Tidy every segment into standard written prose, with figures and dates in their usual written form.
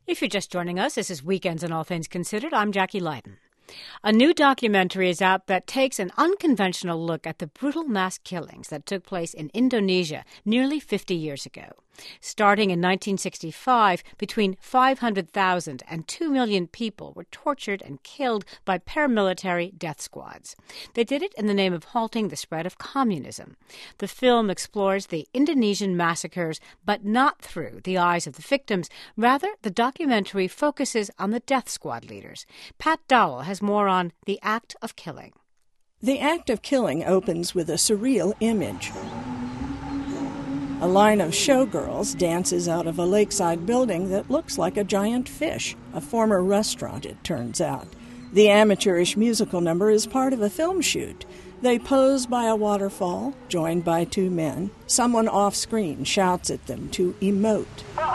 If you're just joining us, this is Weekends and All Things Considered. I'm Jackie Leiden. A new documentary is out that takes an unconventional look at the brutal mass killings that took place in Indonesia nearly 50 years ago. Starting in 1965, between 500,000 and 2 million people were tortured and killed by paramilitary death squads. They did it in the name of halting the spread of communism. The film explores the Indonesian massacres, but not through the eyes of the victims. Rather, the documentary focuses on the death squad leaders. Pat Dowell has more on The Act of Killing. The Act of Killing opens with a surreal image. A line of showgirls dances out of a lakeside building that looks like a giant fish, a former restaurant, it turns out. The amateurish musical number is part of a film shoot. They pose by a waterfall, joined by two men. Someone off-screen shouts at them to emote.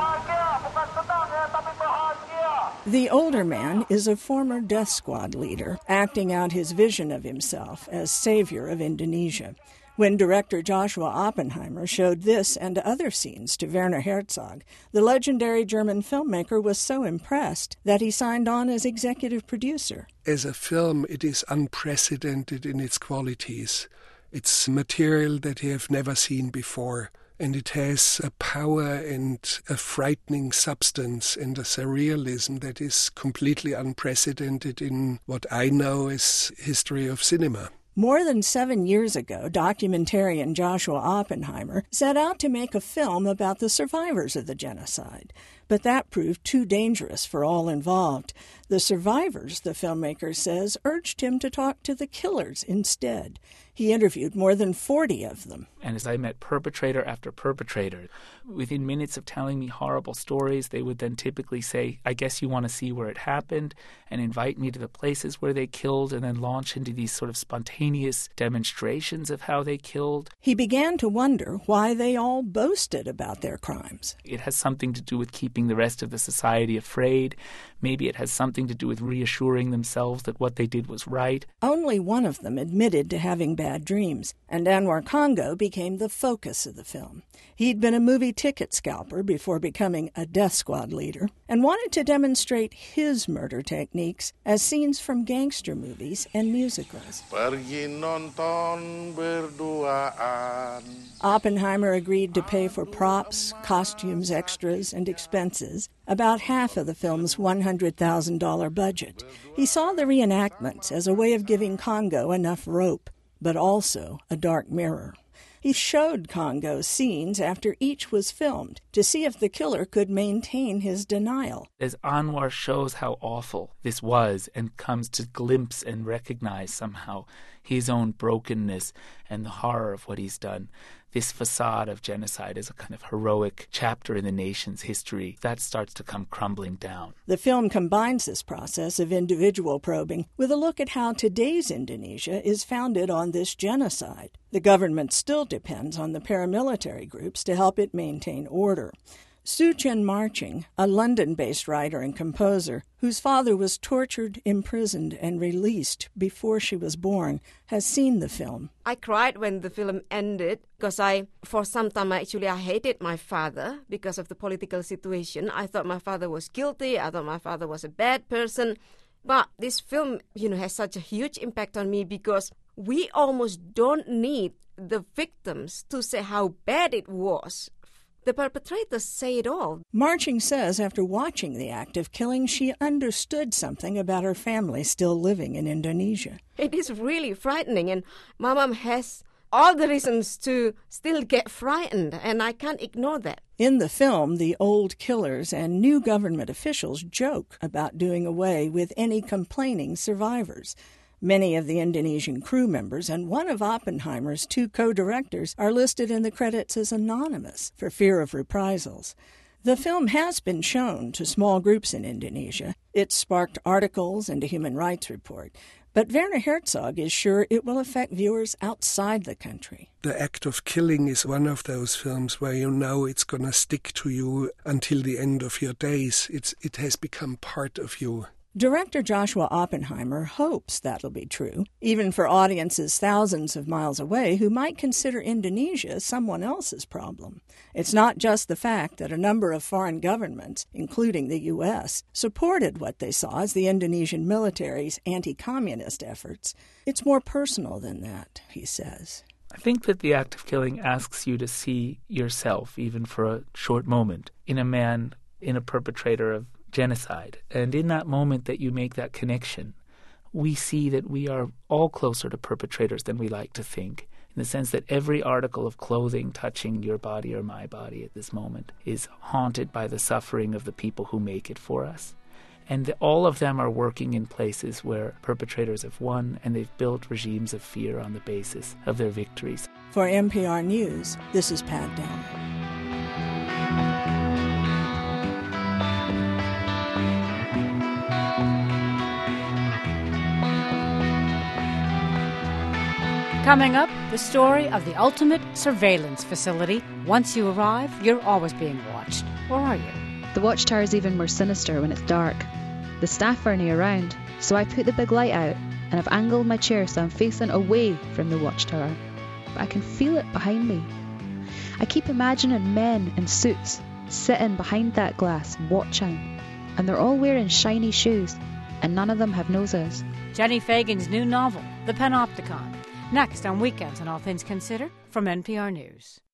The older man is a former death squad leader, acting out his vision of himself as savior of Indonesia. When director Joshua Oppenheimer showed this and other scenes to Werner Herzog, the legendary German filmmaker was so impressed that he signed on as executive producer. As a film, it is unprecedented in its qualities. It's material that you have never seen before. And it has a power and a frightening substance and a surrealism that is completely unprecedented in what I know as history of cinema. More than 7 years ago, documentarian Joshua Oppenheimer set out to make a film about the survivors of the genocide. But that proved too dangerous for all involved. The survivors, the filmmaker says, urged him to talk to the killers instead. He interviewed more than 40 of them. And as I met perpetrator after perpetrator, within minutes of telling me horrible stories, they would then typically say, I guess you want to see where it happened, and invite me to the places where they killed, and then launch into these sort of spontaneous demonstrations of how they killed. He began to wonder why they all boasted about their crimes. It has something to do with keeping the rest of the society afraid. Maybe it has something to do with reassuring themselves that what they did was right. Only one of them admitted to having bad dreams, and Anwar Congo became the focus of the film. He'd been a movie ticket scalper before becoming a death squad leader, and wanted to demonstrate his murder techniques as scenes from gangster movies and musicals. Pergi nonton berduaan. Oppenheimer agreed to pay for props, costumes, extras, and expenses, about half of the film's $100,000 budget. He saw the reenactments as a way of giving Congo enough rope, but also a dark mirror. He showed Congo scenes after each was filmed to see if the killer could maintain his denial. As Anwar shows how awful this was and comes to glimpse and recognize somehow his own brokenness and the horror of what he's done, this facade of genocide as a kind of heroic chapter in the nation's history, that starts to come crumbling down. The film combines this process of individual probing with a look at how today's Indonesia is founded on this genocide. The government still depends on the paramilitary groups to help it maintain order. Suchin Marching, a London-based writer and composer whose father was tortured, imprisoned, and released before she was born, has seen the film. I cried when the film ended because for some time, I hated my father because of the political situation. I thought my father was guilty. I thought my father was a bad person. But this film, has such a huge impact on me because we almost don't need the victims to say how bad it was. The perpetrators say it all. Marching says after watching The Act of Killing, she understood something about her family still living in Indonesia. It is really frightening, and my mom has all the reasons to still get frightened, and I can't ignore that. In the film, the old killers and new government officials joke about doing away with any complaining survivors. Many of the Indonesian crew members and one of Oppenheimer's two co-directors are listed in the credits as anonymous for fear of reprisals. The film has been shown to small groups in Indonesia. It sparked articles and a human rights report. But Werner Herzog is sure it will affect viewers outside the country. The Act of Killing is one of those films where you know it's going to stick to you until the end of your days. It has become part of you. Director Joshua Oppenheimer hopes that'll be true, even for audiences thousands of miles away who might consider Indonesia someone else's problem. It's not just the fact that a number of foreign governments, including the U.S., supported what they saw as the Indonesian military's anti-communist efforts. It's more personal than that, he says. I think that the act of killing asks you to see yourself, even for a short moment, in a man, in a perpetrator of genocide. And in that moment that you make that connection, we see that we are all closer to perpetrators than we like to think, in the sense that every article of clothing touching your body or my body at this moment is haunted by the suffering of the people who make it for us. And all of them are working in places where perpetrators have won, and they've built regimes of fear on the basis of their victories. For NPR News, this is Pat Downer. Coming up, the story of the ultimate surveillance facility. Once you arrive, you're always being watched. Or are you? The watchtower is even more sinister when it's dark. The staff aren't around, so I put the big light out and I've angled my chair so I'm facing away from the watchtower. But I can feel it behind me. I keep imagining men in suits sitting behind that glass watching. And they're all wearing shiny shoes, and none of them have noses. Jenny Fagan's new novel, The Panopticon. Next on Weekends on All Things Considered from NPR News.